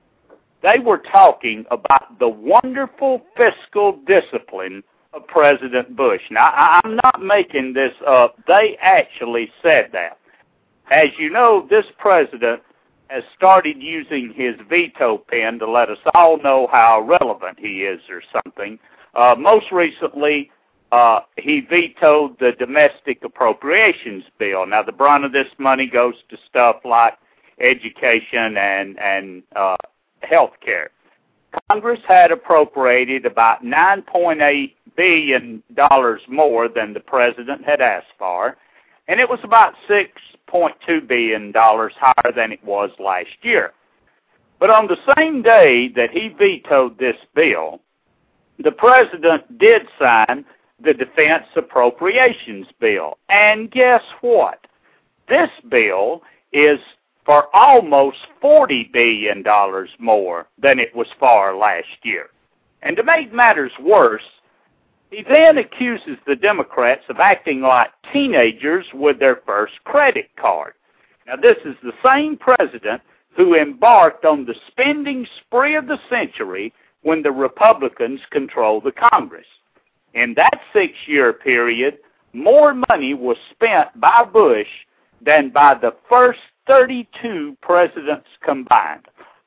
F: they were talking about the wonderful fiscal discipline of President Bush. Now, I'm not making this up. They actually said that. As you know, this president has started using his veto pen to let us all know how relevant he is or something. Uh, most recently, uh, he vetoed the domestic appropriations bill. Now, the brunt of this money goes to stuff like education and, and uh, health care. Congress had appropriated about nine point eight billion dollars more than the president had asked for, and it was about six point two billion dollars higher than it was last year. But on the same day that he vetoed this bill, the president did sign the Defense Appropriations Bill. And guess what? This bill is for almost forty billion dollars more than it was for last year. And to make matters worse, he then accuses the Democrats of acting like teenagers with their first credit card. Now, this is the same president who embarked on the spending spree of the century when the Republicans controlled the Congress. In that six-year period, more money was spent by Bush than by the first thirty-two presidents combined.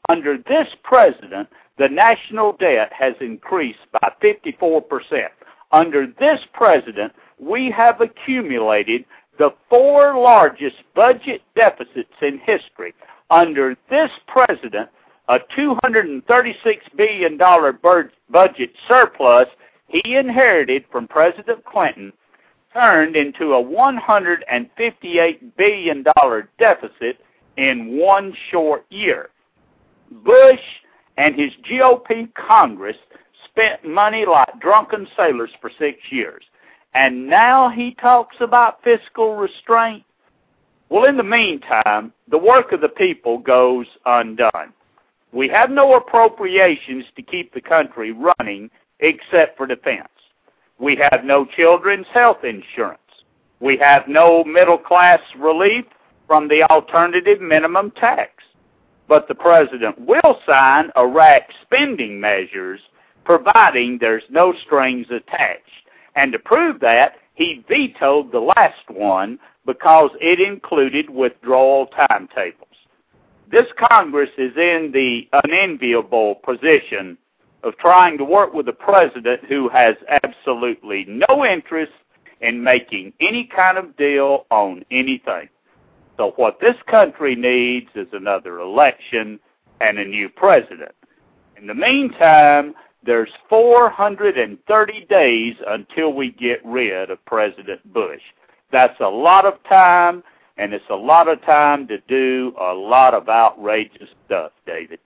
F: Under this president, the national debt has increased by fifty-four percent. Under this president, we have accumulated the four largest budget deficits in history. Under this president, a two hundred thirty-six billion dollars budget surplus he inherited from President Clinton turned into a one hundred fifty-eight billion dollars deficit in one short year. Bush and his G O P Congress spent money like drunken sailors for six years. And now he talks about fiscal restraint. Well, in the meantime, the work of the people goes undone. We have no appropriations to keep the country running except for defense. We have no children's health insurance. We have no middle-class relief from the alternative minimum tax. But the president will sign Iraq spending measures, providing there's no strings attached. And to prove that, he vetoed the last one because it included withdrawal timetables. This Congress is in the unenviable position of trying to work with a president who has absolutely no interest in making any kind of deal on anything. So what this country needs is another election and a new president. In the meantime, there's four hundred thirty days until we get rid of President Bush. That's a lot of time, and it's a lot of time to do a lot of outrageous stuff, David.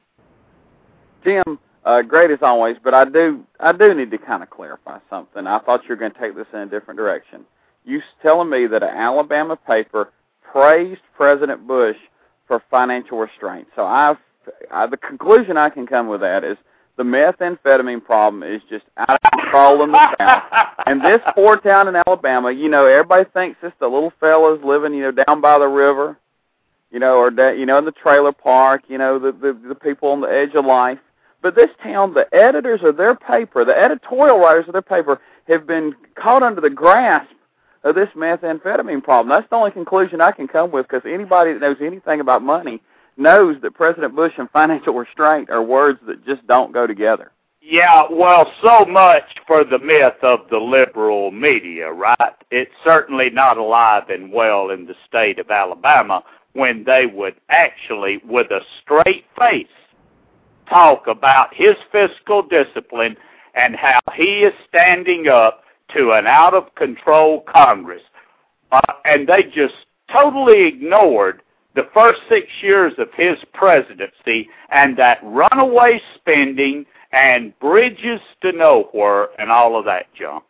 E: Tim, uh, great as always, but I do I do need to kind of clarify something. I thought you were going to take this in a different direction. You telling me that an Alabama paper praised President Bush for financial restraint. So I've, I, the conclusion I can come with that is the methamphetamine problem is just out of control in the South. And this poor town in Alabama, you know, everybody thinks it's the little fellas living, you know, down by the river, you know, or, da- you know, in the trailer park, you know, the, the, the people on the edge of life. But this town, the editors of their paper, the editorial writers of their paper have been caught under the grasp of this methamphetamine problem. That's the only conclusion I can come with, because anybody that knows anything about money knows that President Bush and financial restraint are words that just don't go together.
F: Yeah, well, so much for the myth of the liberal media, right? It's certainly not alive and well in the state of Alabama when they would actually, with a straight face, talk about his fiscal discipline and how he is standing up to an out-of-control Congress. Uh, and they just totally ignored the first six years of his presidency and that runaway spending and bridges to nowhere and all of that junk.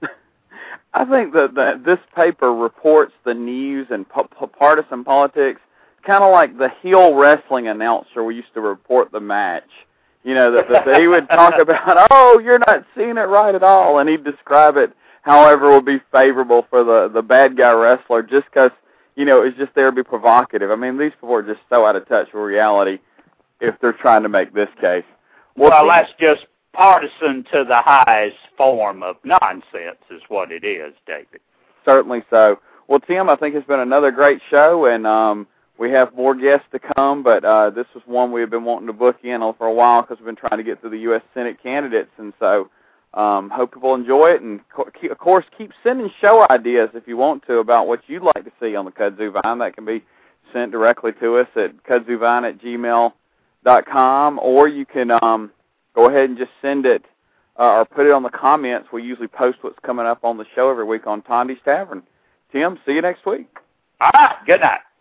E: I think that, that this paper reports the news and po- po- partisan politics kind of like the heel wrestling announcer we used to report the match. You know, that, that he would talk about, oh, you're not seeing it right at all, and he'd describe it however would be favorable for the, the bad guy wrestler just because, you know, it's just there to be provocative. I mean, these people are just so out of touch with reality if they're trying to make this case.
F: Well, well that's just partisan to the highest form of nonsense is what it is, David.
E: Certainly so. Well, Tim, I think it's been another great show, and um, we have more guests to come, but uh, this was one we have been wanting to book in for a while because we've been trying to get through the U S Senate candidates, and so um, hope people enjoy it. And, of course, keep sending show ideas if you want to about what you'd like to see on the Kudzu Vine. That can be sent directly to us at kudzuvine at gmail dot com, or you can um, go ahead and just send it uh, or put it on the comments. We usually post what's coming up on the show every week on Tondi's Tavern. Tim, see you next week.
F: All right, good night.